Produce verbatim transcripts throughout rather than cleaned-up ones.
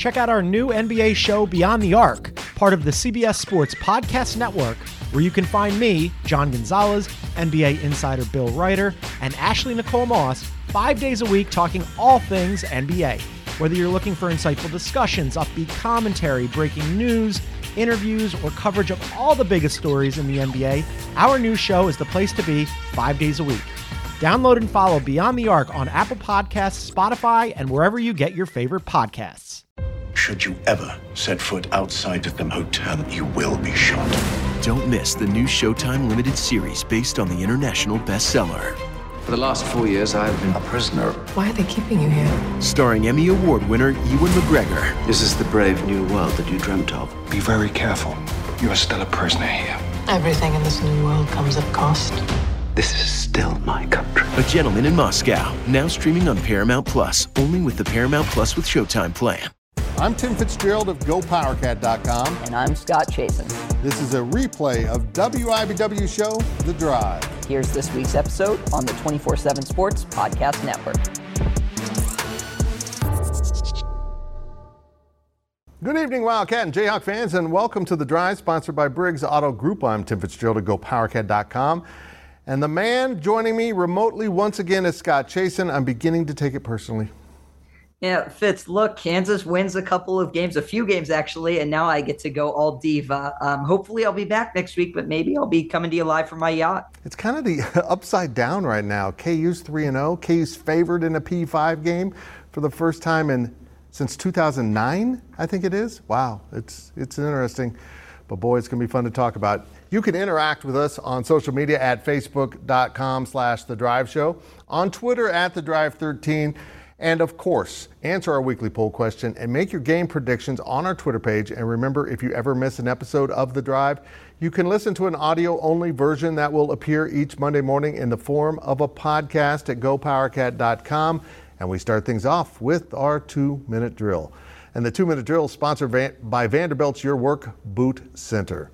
check out our new N B A show, Beyond the Arc, part of the C B S Sports Podcast Network, where you can find me, John Gonzalez, N B A insider Bill Ryder, and Ashley Nicole Moss, five days a week talking all things N B A. Whether you're looking for insightful discussions, upbeat commentary, breaking news, interviews, or coverage of all the biggest stories in the N B A, our new show is the place to be five days a week. Download and follow Beyond the Arc on Apple Podcasts, Spotify, and wherever you get your favorite podcasts. Should you ever set foot outside of them hotel, you will be shot. Don't miss the new Showtime limited series based on the international bestseller. For the last four years, I've been a prisoner. Why are they keeping you here? Starring Emmy Award winner Ewan McGregor. This is the brave new world that you dreamt of. Be very careful. You are still a prisoner here. Everything in this new world comes at cost. This is still my country. A Gentleman in Moscow, now streaming on Paramount Plus, only with the Paramount Plus with Showtime plan. I'm Tim Fitzgerald of Go Power Cat dot com. And I'm Scott Chasen. This is a replay of W I B W show, The Drive. Here's this week's episode on the twenty-four seven Sports Podcast Network. Good evening, Wildcat and Jayhawk fans, and welcome to The Drive, sponsored by Briggs Auto Group. I'm Tim Fitzgerald of Go Power Cat dot com. And the man joining me remotely once again is Scott Chasen. I'm beginning to take it personally. Yeah, Fitz, look, Kansas wins a couple of games, a few games actually, and now I get to go all diva. Um, hopefully I'll be back next week, but maybe I'll be coming to you live from my yacht. It's kind of the upside down right now. K U's three and oh. K U's favored in a P five game for the first time in since two thousand nine, I think it is. Wow, it's it's interesting. But boy, it's going to be fun to talk about. You can interact with us on social media at facebook.com slash The Drive Show, on Twitter at The Drive thirteen, and of course, answer our weekly poll question and make your game predictions on our Twitter page. And remember, if you ever miss an episode of The Drive, you can listen to an audio-only version that will appear each Monday morning in the form of a podcast at Go Power Cat dot com. And we start things off with our two-minute drill. And the two-minute drill is sponsored by Vanderbilt's Your Work Boot Center.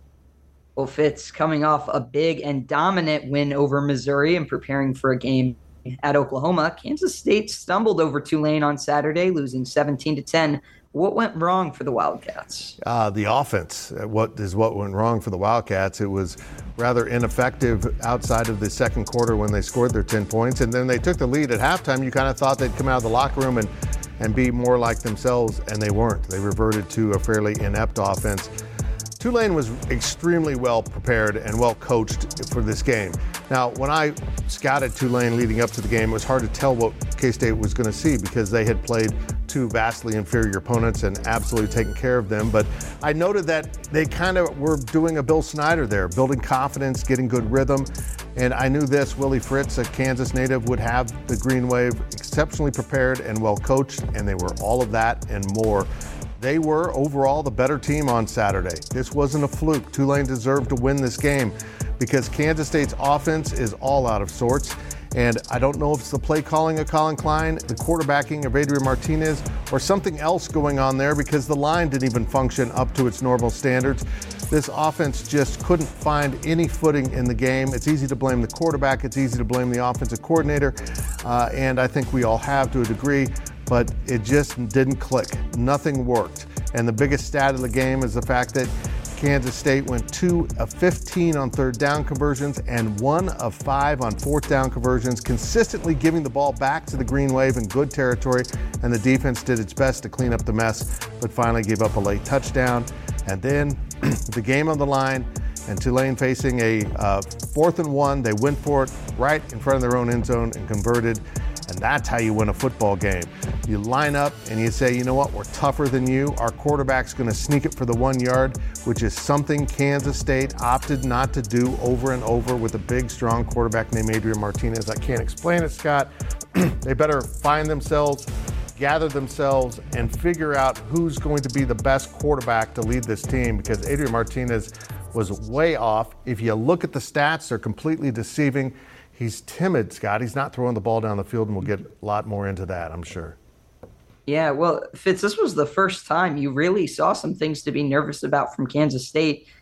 Well, Fitz, coming off a big and dominant win over Missouri and preparing for a game at Oklahoma, Kansas State stumbled over Tulane on Saturday, losing seventeen to ten. What went wrong for the Wildcats? Uh, the offense. What is what went wrong for the Wildcats? It was rather ineffective outside of the second quarter when they scored their ten points, and then they took the lead at halftime. You kind of thought they'd come out of the locker room and and be more like themselves, and they weren't. They reverted to a fairly inept offense. Tulane was extremely well prepared and well coached for this game. Now, when I scouted Tulane leading up to the game, it was hard to tell what K-State was going to see because they had played two vastly inferior opponents and absolutely taken care of them. But I noted that they kind of were doing a Bill Snyder there, building confidence, getting good rhythm. And I knew this, Willie Fritz, a Kansas native, would have the Green Wave exceptionally prepared and well coached, and they were all of that and more. They were overall the better team on Saturday. This wasn't a fluke. Tulane deserved to win this game because Kansas State's offense is all out of sorts. And I don't know if it's the play calling of Colin Klein, the quarterbacking of Adrian Martinez, or something else going on there because the line didn't even function up to its normal standards. This offense just couldn't find any footing in the game. It's easy to blame the quarterback. It's easy to blame the offensive coordinator. Uh, and I think we all have to a degree, but it just didn't click. Nothing worked. And the biggest stat of the game is the fact that Kansas State went two of fifteen on third down conversions and one of five on fourth down conversions, consistently giving the ball back to the Green Wave in good territory. And the defense did its best to clean up the mess, but finally gave up a late touchdown. And then the game on the line and Tulane facing a uh, fourth and one. They went for it right in front of their own end zone and converted. And that's how you win a football game. You line up and you say, you know what, we're tougher than you. Our quarterback's going to sneak it for the one yard, which is something Kansas State opted not to do over and over with a big, strong quarterback named Adrian Martinez. I can't explain it, Scott. They better find themselves, gather themselves, and figure out who's going to be the best quarterback to lead this team, because Adrian Martinez was way off. If you look at the stats, they're completely deceiving. He's timid, Scott. He's not throwing the ball down the field, and we'll get a lot more into that, I'm sure. Yeah, well, Fitz, this was the first time you really saw some things to be nervous about from Kansas State.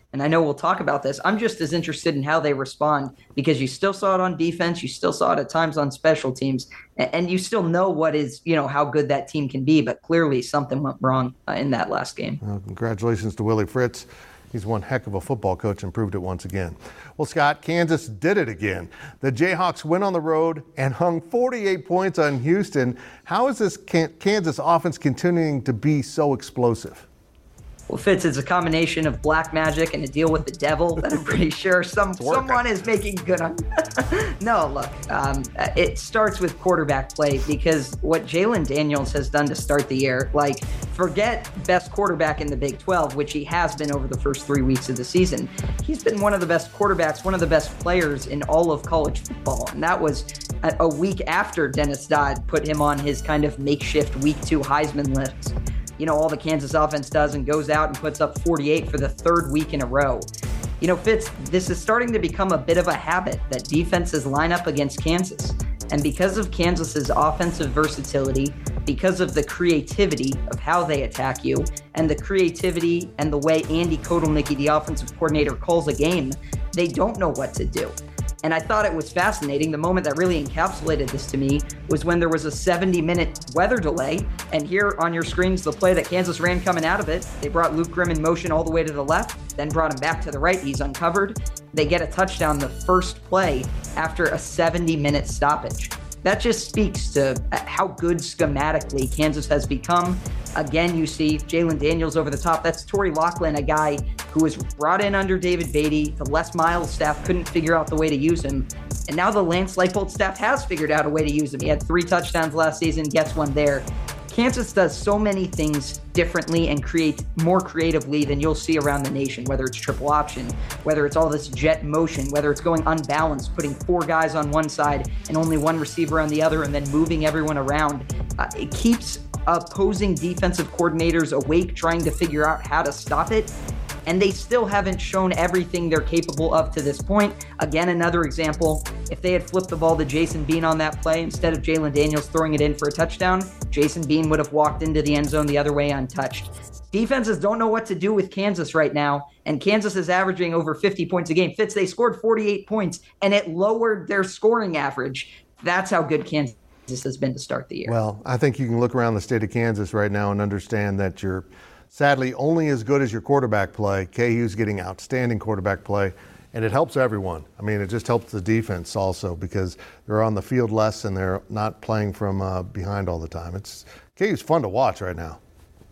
and I know we'll talk about this, I'm just as interested in how they respond, because you still saw it on defense, you still saw it at times on special teams, and, and you still know what is, you know, how good that team can be, but clearly something went wrong uh, in that last game. Well, congratulations to Willie Fritz. He's one heck of a football coach and proved it once again. Well, Scott, Kansas did it again. The Jayhawks went on the road and hung forty-eight points on Houston. How is this Kansas offense continuing to be so explosive? Well, Fitz, it's a combination of black magic and a deal with the devil that I'm pretty sure some someone is making good on. No, look, um, it starts with quarterback play, because what Jalen Daniels has done to start the year, like, forget best quarterback in the Big twelve, which he has been over the first three weeks of the season. He's been one of the best quarterbacks, one of the best players in all of college football. And that was a, a week after Dennis Dodd put him on his kind of makeshift week two Heisman list. You know, all the Kansas offense does and goes out and puts up forty-eight for the third week in a row. You know, Fitz, this is starting to become a bit of a habit that defenses line up against Kansas. And because of Kansas's offensive versatility, because of the creativity of how they attack you, and the creativity and the way Andy Kotelnicki, the offensive coordinator, calls a game, they don't know what to do. And I thought it was fascinating. The moment that really encapsulated this to me was when there was a seventy minute weather delay. And here on your screens, the play that Kansas ran coming out of it. They brought Luke Grimm in motion all the way to the left, then brought him back to the right. He's uncovered. They get a touchdown the first play after a seventy minute stoppage. That just speaks to how good schematically Kansas has become. Again, you see Jalen Daniels over the top. That's Torrey Loughlin, a guy who was brought in under David Beatty. The Les Miles staff couldn't figure out the way to use him. And now the Lance Leipold staff has figured out a way to use him. He had three touchdowns last season, gets one there. Kansas does so many things differently and create more creatively than you'll see around the nation, whether it's triple option, whether it's all this jet motion, whether it's going unbalanced, putting four guys on one side and only one receiver on the other, and then moving everyone around. Uh, it keeps opposing defensive coordinators awake, trying to figure out how to stop it. And they still haven't shown everything they're capable of to this point. Again, another example, if they had flipped the ball to Jason Bean on that play, instead of Jalen Daniels throwing it in for a touchdown, Jason Bean would have walked into the end zone the other way untouched. Defenses don't know what to do with Kansas right now, and Kansas is averaging over fifty points a game. Fitz, they scored forty-eight points, and it lowered their scoring average. That's how good Kansas has been to start the year. Well, I think you can look around the state of Kansas right now and understand that you're sadly only as good as your quarterback play. K U's getting outstanding quarterback play, and it helps everyone. I mean, it just helps the defense also, because they're on the field less and they're not playing from uh, behind all the time. It's K U's fun to watch right now.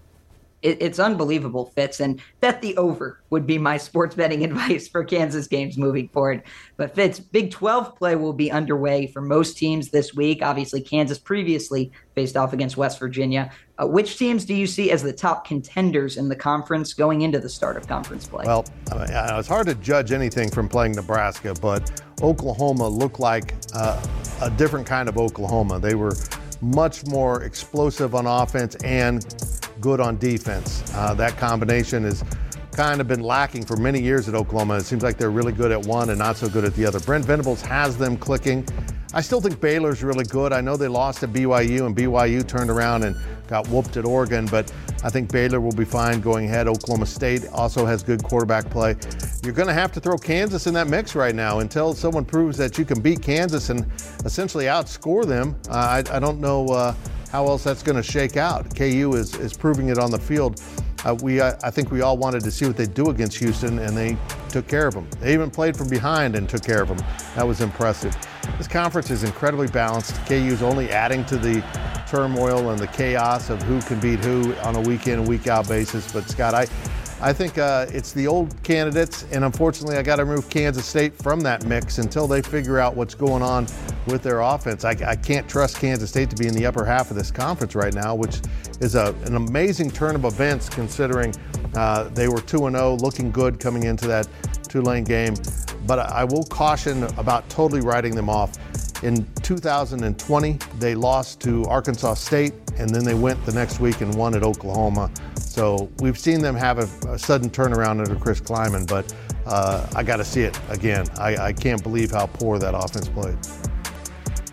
It, it's unbelievable, Fitz, and bet the over would be my sports betting advice for Kansas games moving forward. But Fitz, Big twelve play will be underway for most teams this week. Obviously, Kansas previously faced off against West Virginia. Uh, which teams do you see as the top contenders in the conference going into the start of conference play? Well, I mean, it's hard to judge anything from playing Nebraska, but Oklahoma looked like uh, a different kind of Oklahoma. They were much more explosive on offense and good on defense. Uh, that combination has kind of been lacking for many years at Oklahoma. It seems like they're really good at one and not so good at the other. Brent Venables has them clicking. I still think Baylor's really good. I know they lost to B Y U, and B Y U turned around and got whooped at Oregon, but I think Baylor will be fine going ahead. Oklahoma State also has good quarterback play. You're going to have to throw Kansas in that mix right now until someone proves that you can beat Kansas and essentially outscore them. Uh, I, I don't know uh, how else that's going to shake out. K U is, is proving it on the field. Uh, we, uh, I think we all wanted to see what they'd do against Houston, and they took care of them. They even played from behind and took care of them. That was impressive. This conference is incredibly balanced. K U's only adding to the turmoil and the chaos of who can beat who on a week-in and week-out basis. But, Scott, I, I think uh, it's the old candidates, and unfortunately I got to remove Kansas State from that mix until they figure out what's going on with their offense. I, I can't trust Kansas State to be in the upper half of this conference right now, which is a, an amazing turn of events considering uh, they were two and oh, looking good coming into that Tulane game. But I will caution about totally writing them off. In two thousand twenty, they lost to Arkansas State, and then they went the next week and won at Oklahoma. So we've seen them have a, a sudden turnaround under Chris Kleiman, but uh, I got to see it again. I, I can't believe how poor that offense played.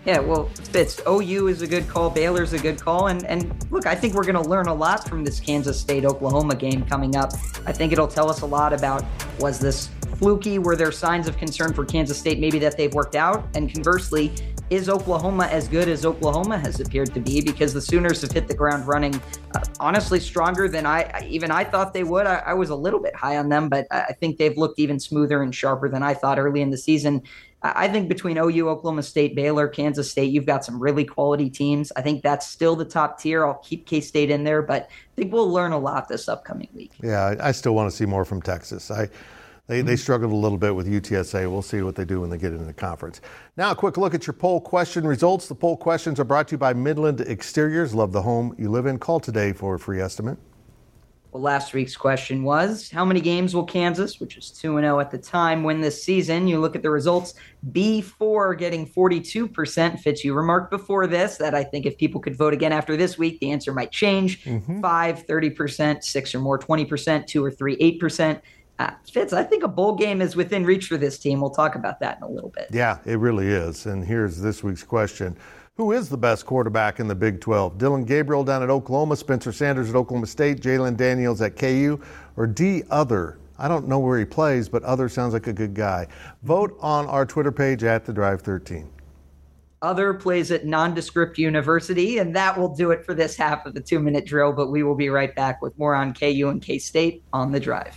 Yeah, well, Fitz, O U is a good call. Baylor's a good call. And, and look, I think we're going to learn a lot from this Kansas State-Oklahoma game coming up. I think it'll tell us a lot about, was this fluky? Were there signs of concern for Kansas State maybe that they've worked out? And conversely, is Oklahoma as good as Oklahoma has appeared to be? Because the Sooners have hit the ground running, uh, honestly, stronger than I even I thought they would. I, I was a little bit high on them, but I think they've looked even smoother and sharper than I thought early in the season. I think between O U, Oklahoma State, Baylor, Kansas State, you've got some really quality teams. I think that's still the top tier. I'll keep K-State in there, but I think we'll learn a lot this upcoming week. Yeah, I still want to see more from Texas. I They, they struggled a little bit with U T S A. We'll see what they do when they get into the conference. Now, a quick look at your poll question results. The poll questions are brought to you by Midland Exteriors. Love the home you live in. Call today for a free estimate. Well, last week's question was, how many games will Kansas, which is two and oh at the time, win this season? You look at the results, B four getting forty-two percent. Fitz, you remarked before this that I think if people could vote again after this week, the answer might change. Mm-hmm. five, thirty percent, six or more, twenty percent, two or three, eight percent. Uh, Fitz, I think a bowl game is within reach for this team. We'll talk about that in a little bit. Yeah, it really is. And here's this week's question. Who is the best quarterback in the Big twelve? Dillon Gabriel down at Oklahoma, Spencer Sanders at Oklahoma State, Jalen Daniels at K U, or D, Other? I don't know where he plays, but Other sounds like a good guy. Vote on our Twitter page at The Drive thirteen. Other plays at Nondescript University, and that will do it for this half of the two-minute drill, but we will be right back with more on K U and K-State on The Drive.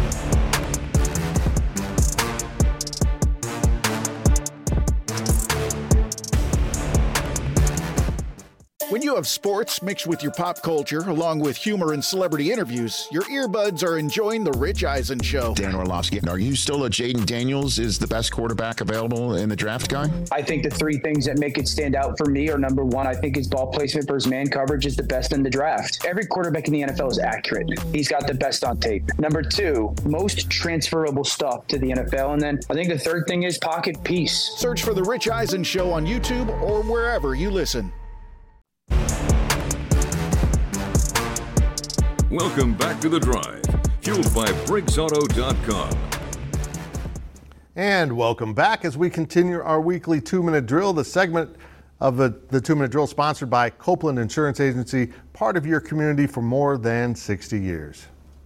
When you have sports mixed with your pop culture, along with humor and celebrity interviews, your earbuds are enjoying The Rich Eisen Show. Dan Orlovsky, are you still a Jaden Daniels is the best quarterback available in the draft guy? I think the three things that make it stand out for me are, number one, I think his ball placement versus man coverage is the best in the draft. Every quarterback in the N F L is accurate. He's got the best on tape. Number two, most transferable stuff to the N F L. And then I think the third thing is pocket peace. Search for The Rich Eisen Show on YouTube or wherever you listen. Welcome back to The Drive, fueled by Briggs Auto dot com. And welcome back as we continue our weekly two-minute drill. The segment of the, the two-minute drill sponsored by Copeland Insurance Agency, part of your community for more than sixty years.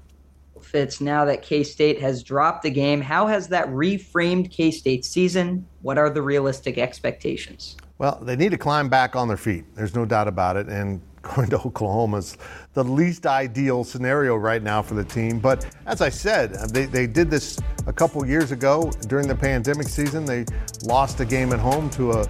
Fitz, now that K-State has dropped the game, how has that reframed K-State season? What are the realistic expectations? Well, they need to climb back on their feet. There's no doubt about it. And going to Oklahoma is the least ideal scenario right now for the team. But as I said, they, they did this a couple years ago during the pandemic season. They lost a game at home to a,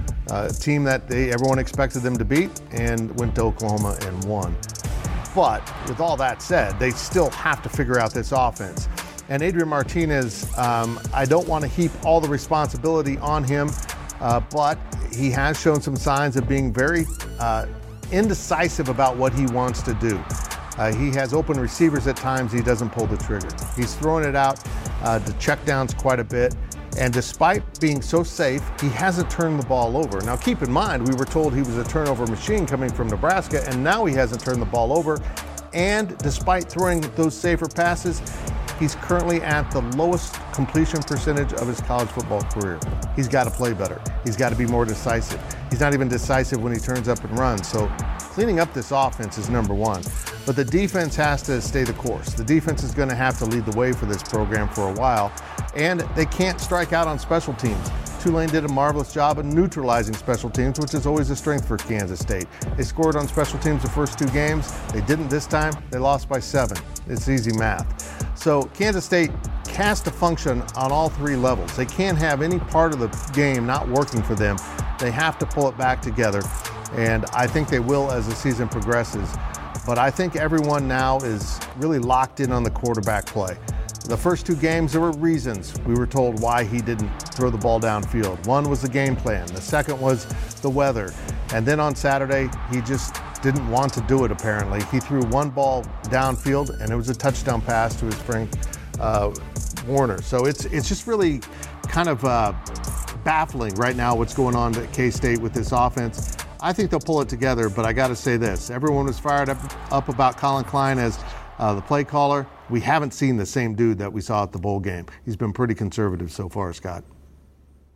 a team that they, everyone expected them to beat and went to Oklahoma and won. But with all that said, they still have to figure out this offense. And Adrian Martinez, um, I don't want to heap all the responsibility on him, uh, but he has shown some signs of being very uh, indecisive about what he wants to do. Uh, he has open receivers at times. He doesn't pull the trigger. He's throwing it out uh, to checkdowns quite a bit. And despite being so safe, he hasn't turned the ball over. Now, keep in mind, we were told he was a turnover machine coming from Nebraska, and now he hasn't turned the ball over. And despite throwing those safer passes, he's currently at the lowest completion percentage of his college football career. He's got to play better. He's got to be more decisive. He's not even decisive when he turns up and runs. So cleaning up this offense is number one. But the defense has to stay the course. The defense is going to have to lead the way for this program for a while. And they can't strike out on special teams. Tulane did a marvelous job of neutralizing special teams, which is always a strength for Kansas State. They scored on special teams the first two games. They didn't this time. They lost by seven. It's easy math. So Kansas State has to function on all three levels. They can't have any part of the game not working for them. They have to pull it back together. And I think they will as the season progresses. But I think everyone now is really locked in on the quarterback play. The first two games, there were reasons we were told why he didn't throw the ball downfield. One was the game plan. The second was the weather. And then on Saturday, he just didn't want to do it, apparently. He threw one ball downfield, and it was a touchdown pass to his friend uh, Warner. So it's it's just really kind of uh, baffling right now what's going on at K-State with this offense. I think they'll pull it together, but I got to say this. Everyone was fired up, up about Colin Klein as uh, the play caller. We haven't seen the same dude that we saw at the bowl game. He's been pretty conservative so far, Scott.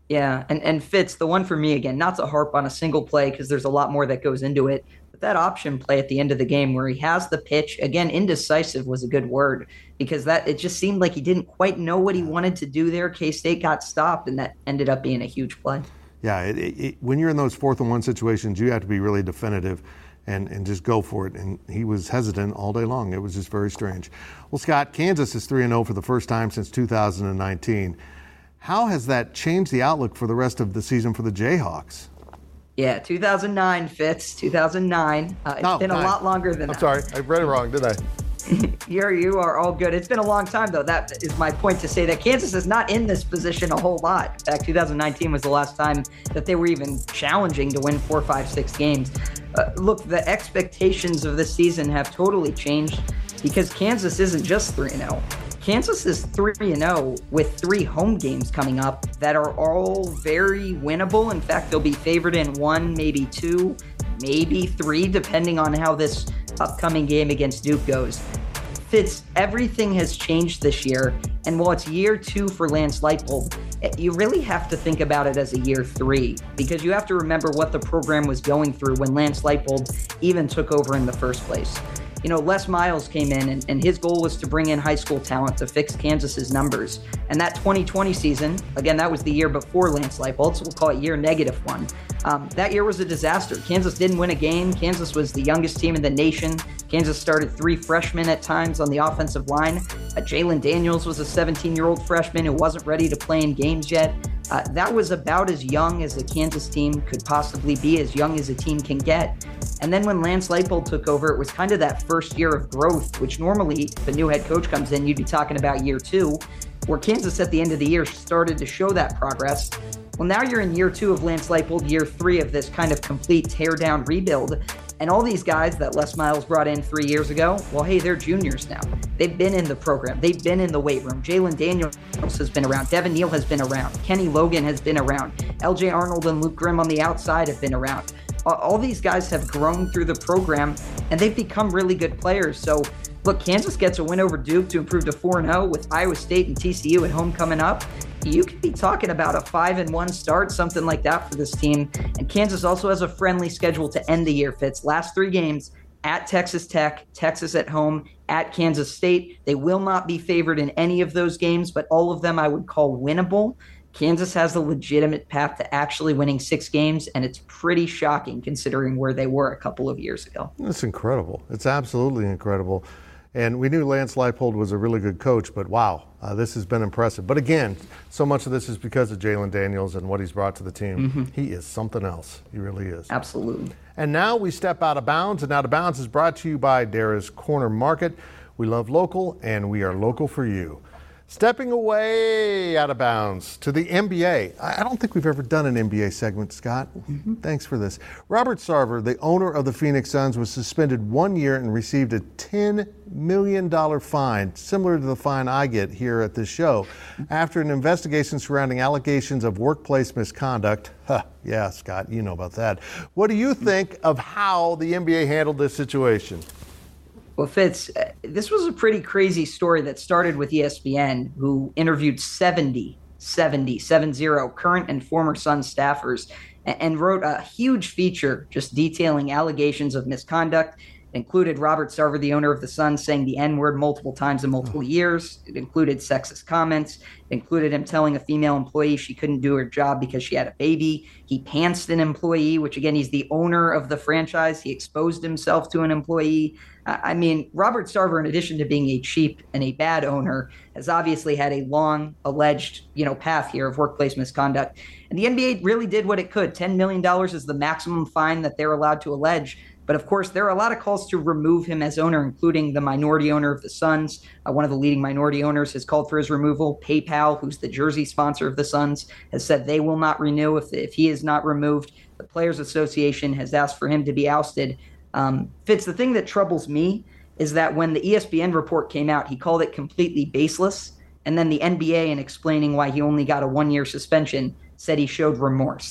Yeah, and, and Fitz, the one for me, again, not to harp on a single play because there's a lot more that goes into it, but that option play at the end of the game where he has the pitch, again, indecisive was a good word because that it just seemed like he didn't quite know what he wanted to do there. K-State got stopped, and that ended up being a huge play. Yeah, it, it, when you're in those fourth and one situations, you have to be really definitive and, and just go for it. And he was hesitant all day long. It was just very strange. Well, Scott, Kansas is three and oh for the first time since two thousand nineteen. How has that changed the outlook for the rest of the season for the Jayhawks? Yeah, two thousand nine, Fitz, two thousand nine. Uh, it's no, been nine. a lot longer than I'm that. sorry, I read it wrong, did I? You're, you are all good. It's been a long time, though. That is my point to say that Kansas is not in this position a whole lot. In fact, two thousand nineteen was the last time that they were even challenging to win four, five, six games. Uh, look, the expectations of this season have totally changed because Kansas isn't just three and oh. Kansas is three and oh with three home games coming up that are all very winnable. In fact, they'll be favored in one, maybe two, maybe three, depending on how this upcoming game against Duke goes. Fitz, everything has changed this year, and while it's year two for Lance Leipold, you really have to think about it as a year three, because you have to remember what the program was going through when Lance Leipold even took over in the first place. You know, Les Miles came in, and, and his goal was to bring in high school talent to fix Kansas's numbers. And that twenty twenty season, again, that was the year before Lance Leipold, so we'll call it year negative one. Um, that year was a disaster. Kansas didn't win a game. Kansas was the youngest team in the nation. Kansas started three freshmen at times on the offensive line. Uh, Jalen Daniels was a seventeen-year-old freshman who wasn't ready to play in games yet. Uh, that was about as young as a Kansas team could possibly be, as young as a team can get. And then when Lance Leipold took over, it was kind of that first year of growth, which normally if a new head coach comes in, you'd be talking about year two, where Kansas at the end of the year started to show that progress. Well, now you're in year two of Lance Leipold, year three of this kind of complete tear-down rebuild. And all these guys that Les Miles brought in three years ago, well, hey, they're juniors now. They've been in the program. They've been in the weight room. Jalen Daniels has been around. Devin Neal has been around. Kenny Logan has been around. L J Arnold and Luke Grimm on the outside have been around. All these guys have grown through the program, and they've become really good players. So, look, Kansas gets a win over Duke to improve to four and oh with Iowa State and T C U at home coming up. You could be talking about a five and one start, something like that for this team. And Kansas also has a friendly schedule to end the year, Fitz. Last three games at Texas Tech, Texas at home, at Kansas State. They will not be favored in any of those games, but all of them I would call winnable. Kansas has a legitimate path to actually winning six games, and it's pretty shocking considering where they were a couple of years ago. It's incredible. It's absolutely incredible. And we knew Lance Leipold was a really good coach, but wow, uh, this has been impressive. But again, so much of this is because of Jalen Daniels and what he's brought to the team. Mm-hmm. He is something else. He really is. Absolutely. And now we step out of bounds, and Out of Bounds is brought to you by Dara's Corner Market. We love local, and we are local for you. Stepping away out of bounds to the N B A. I don't think we've ever done an N B A segment, Scott. Mm-hmm. Thanks for this. Robert Sarver, the owner of the Phoenix Suns, was suspended one year and received a ten million dollars fine, similar to the fine I get here at this show, after an investigation surrounding allegations of workplace misconduct. Huh, yeah, Scott, you know about that. What do you think of how the N B A handled this situation? Well, Fitz, this was a pretty crazy story that started with E S P N, who interviewed seventy, seventy, seven zero current and former Suns staffers and wrote a huge feature just detailing allegations of misconduct. It included Robert Sarver, the owner of the Suns, saying the N-word multiple times in multiple years. It included sexist comments. It included him telling a female employee she couldn't do her job because she had a baby. He pantsed an employee, which, again, he's the owner of the franchise. He exposed himself to an employee. I mean, Robert Sarver, in addition to being a cheap and a bad owner, has obviously had a long alleged, you know, path here of workplace misconduct. And the N B A really did what it could. ten million dollars is the maximum fine that they're allowed to allege. But of course, there are a lot of calls to remove him as owner, including the minority owner of the Suns. Uh, one of the leading minority owners has called for his removal. PayPal, who's the jersey sponsor of the Suns, has said they will not renew if, if he is not removed. The Players Association has asked for him to be ousted. Um, Fitz, the thing that troubles me is that when the E S P N report came out, he called it completely baseless. And then the N B A, in explaining why he only got a one-year suspension, said he showed remorse.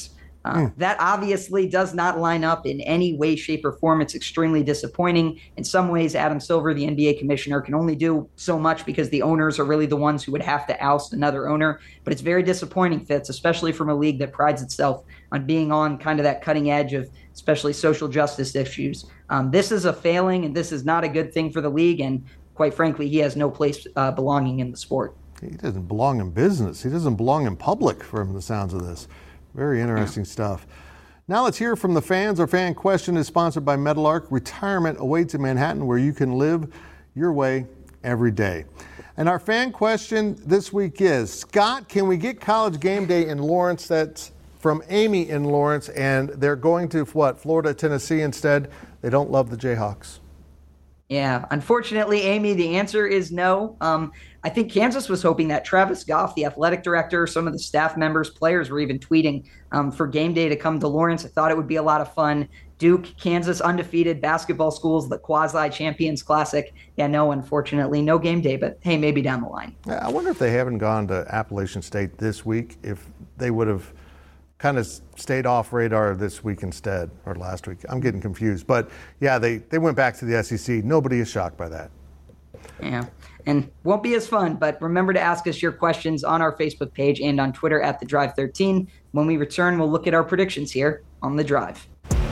Uh, Mm. That obviously does not line up in any way, shape, or form. It's extremely disappointing. In some ways, Adam Silver, the N B A commissioner, can only do so much because the owners are really the ones who would have to oust another owner. But it's very disappointing, Fitz, especially from a league that prides itself on being on kind of that cutting edge of especially social justice issues. Um, this is a failing, and this is not a good thing for the league. And quite frankly, he has no place uh, belonging in the sport. He doesn't belong in business. He doesn't belong in public from the sounds of this. Very interesting yeah. stuff. Now let's hear from the fans. Our fan question is sponsored by Meadowlark. Retirement awaits in Manhattan, where you can live your way every day. And our fan question this week is, Scott, can we get College Game Day in Lawrence? That's from Amy in Lawrence, and they're going to, what, Florida, Tennessee instead. They don't love the Jayhawks. Yeah, unfortunately, Amy, the answer is no. Um, I think Kansas was hoping that Travis Goff, the athletic director, some of the staff members, players were even tweeting um, for game day to come to Lawrence. I thought it would be a lot of fun. Duke, Kansas, undefeated basketball schools, the quasi-champions classic. Yeah, no, unfortunately, no game day, but hey, maybe down the line. I wonder if they haven't gone to Appalachian State this week, if they would have kind of stayed off radar this week instead, or last week. I'm getting confused. But yeah, they, they went back to the S E C. Nobody is shocked by that. Yeah, and won't be as fun, but remember to ask us your questions on our Facebook page and on Twitter at The Drive thirteen. When we return, we'll look at our predictions here on The Drive.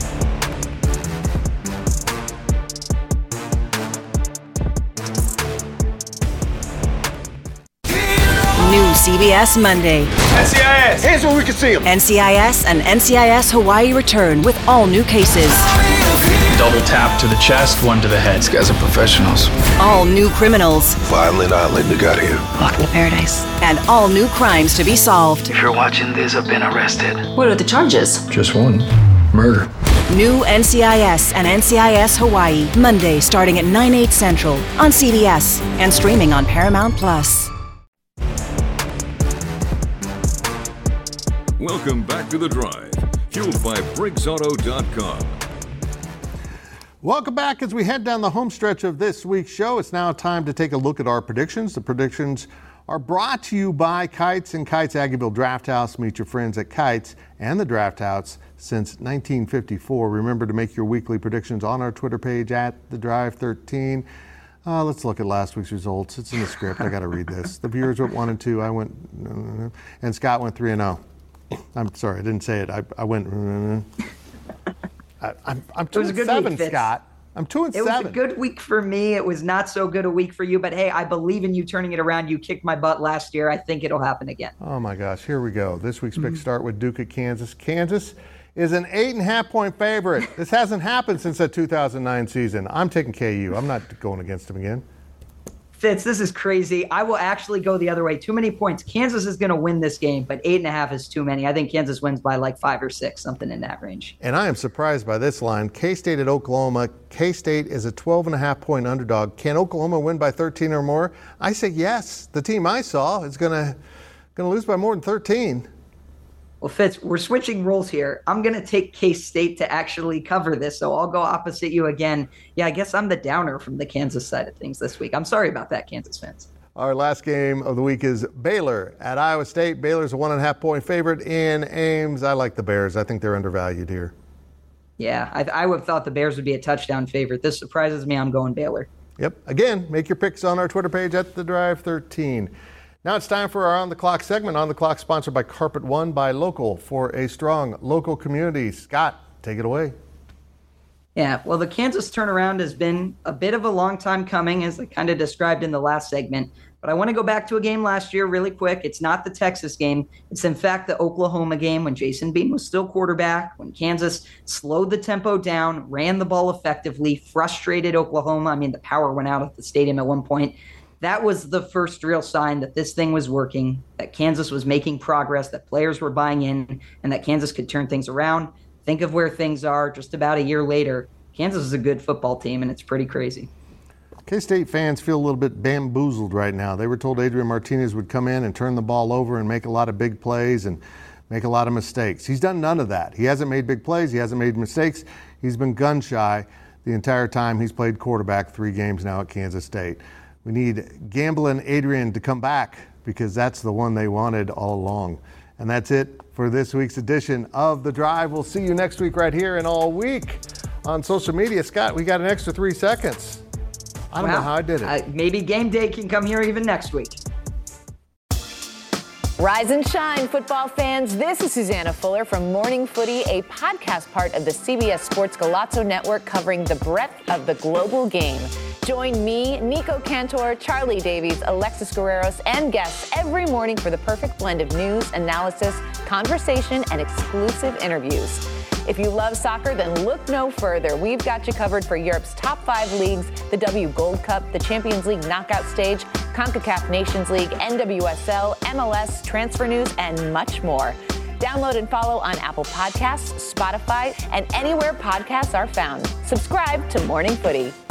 New C B S Monday. N C I S, here's where we can see them. N C I S and N C I S Hawaii return with all new cases. Double tap to the chest, one to the head. These guys are professionals. All new criminals. Violent island, you got here. Welcome to paradise. And all new crimes to be solved. If you're watching this, I've been arrested. What are the charges? Just one. Murder. New N C I S and N C I S Hawaii, Monday starting at nine, eight Central on C B S and streaming on Paramount Plus. Welcome back to The Drive, fueled by Briggs Auto dot com. Welcome back as we head down the home stretch of this week's show. It's now time to take a look at our predictions. The predictions are brought to you by Kites and Kites Aggieville Draft House. Meet your friends at Kites and the Draft House since nineteen fifty-four. Remember to make your weekly predictions on our Twitter page at The Drive thirteen. Uh, let's look at last week's results. It's in the script. I got to read this. The viewers went one and two. I went, uh, and Scott went three and zero. I'm sorry, I didn't say it. I, I went. Uh, I, I'm, I'm two and seven, week, Scott. I'm two and it seven. It was a good week for me. It was not so good a week for you. But hey, I believe in you turning it around. You kicked my butt last year. I think it'll happen again. Oh my gosh, here we go. This week's mm-hmm. picks start with Duke at Kansas. Kansas is an eight and a half point favorite. This hasn't happened since the two thousand nine season. I'm taking K U. I'm not going against them again. Fitz, this is crazy. I will actually go the other way. Too many points. Kansas is going to win this game, but eight and a half is too many. I think Kansas wins by like five or six, something in that range. And I am surprised by this line. K-State at Oklahoma. K-State is a twelve and a half point underdog. Can Oklahoma win by thirteen or more? I say yes. The team I saw is going to going to lose by more than thirteen. Well, Fitz, we're switching roles here. I'm going to take K-State to actually cover this, so I'll go opposite you again. Yeah, I guess I'm the downer from the Kansas side of things this week. I'm sorry about that, Kansas fans. Our last game of the week is Baylor at Iowa State. Baylor's a one and a half point favorite in Ames. I like the Bears. I think they're undervalued here. Yeah, I, I would have thought the Bears would be a touchdown favorite. This surprises me. I'm going Baylor. Yep. Again, make your picks on our Twitter page at The Drive thirteen. Now it's time for our On the Clock segment. On the Clock sponsored by Carpet One by Local for a strong local community. Scott, take it away. Yeah, well, the Kansas turnaround has been a bit of a long time coming, as I kind of described in the last segment. But I want to go back to a game last year really quick. It's not the Texas game. It's, in fact, the Oklahoma game when Jason Bean was still quarterback, when Kansas slowed the tempo down, ran the ball effectively, frustrated Oklahoma. I mean, the power went out at the stadium at one point. That was the first real sign that this thing was working, that Kansas was making progress, that players were buying in, and that Kansas could turn things around. Think of where things are just about a year later. Kansas is a good football team, and it's pretty crazy. K-State fans feel a little bit bamboozled right now. They were told Adrian Martinez would come in and turn the ball over and make a lot of big plays and make a lot of mistakes. He's done none of that. He hasn't made big plays. He hasn't made mistakes. He's been gun shy the entire time he's played quarterback, three games now at Kansas State. We need Gamblin' Adrian to come back because that's the one they wanted all along. And that's it for this week's edition of The Drive. We'll see you next week right here and all week on social media. Scott, we got an extra three seconds. I don't well, know how I did it. Uh, maybe game day can come here even next week. Rise and shine, football fans. This is Susanna Fuller from Morning Footy, a podcast part of the C B S Sports Golazo Network covering the breadth of the global game. Join me, Nico Cantor, Charlie Davies, Alexis Guerreros, and guests every morning for the perfect blend of news, analysis, conversation, and exclusive interviews. If you love soccer, then look no further. We've got you covered for Europe's top five leagues, the W Gold Cup, the Champions League knockout stage, CONCACAF Nations League, N W S L, M L S, transfer news, and much more. Download and follow on Apple Podcasts, Spotify, and anywhere podcasts are found. Subscribe to Morning Footy.